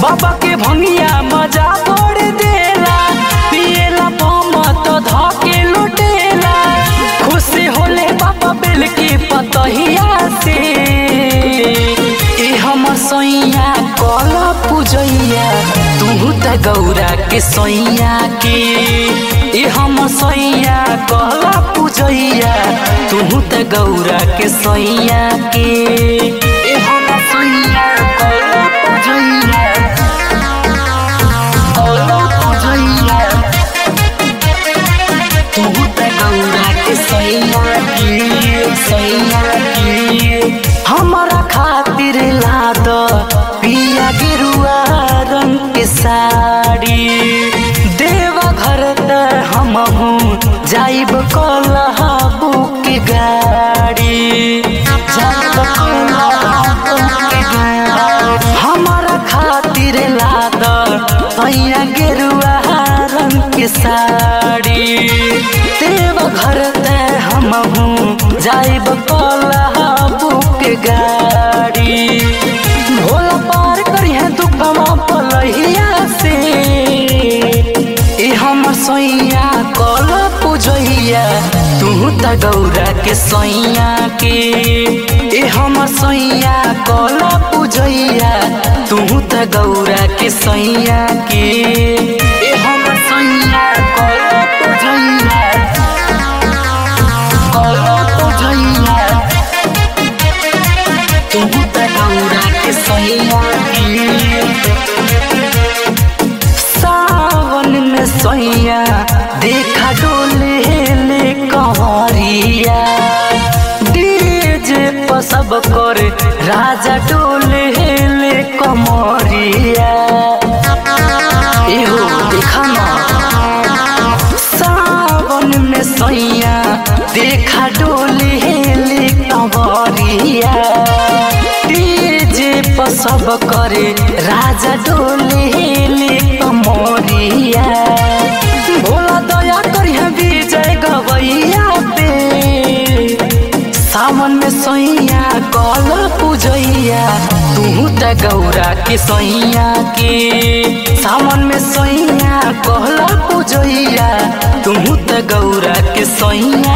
बाबा के भंगिया मजा तोड़ देला, पिएला बम तो धके लुटेला। खुशी होले बाबा बेल के पतहिया से, ए हमर सैया कल पूजैया तू त गौरा के सैया के। ए हमर सैया कल पूजैया तू त गौरा के सैया के। ए हमर सैया कल पूजैया तू त गौरा के सैया के। हमारा खातिर लाद पिया गेरुआ रंग के साड़ी, देवा घर त हमहू जाइब कलहाबू के गाड़ी, जाइब कलहाबू के गाड़ी। हमारा खातिर लाद पिया गेरुआ रंग के साड़ी, देवा घर त हमहू जाइब कलहाबू के गाड़ी। भोला पार करिहे दुखवा पलहिया से, ए हमर सैया कल पूजैया तू त गौरा के सैया के। ए हमर सैया कल पूजैया तू त गौरा के सैया के। ए हमर सैया कल पूजैया तू त गौरा के सैया के। सावन में सैया देखा डोले ले कंवरिया, डीजे पर सब कर राजा डोले ले कमरिया। एहो देखा ना सावन में सैया देखा डोले ले कंवरिया, डीजे पर सब करे राजा डोले ले कमरिया। भोला दया करिहे विजय गवैया पे, सावन में सैया कल पूजैया तू त गौरा के सैया के। सावन में सैया कल पूजैया तू त गौरा के सैया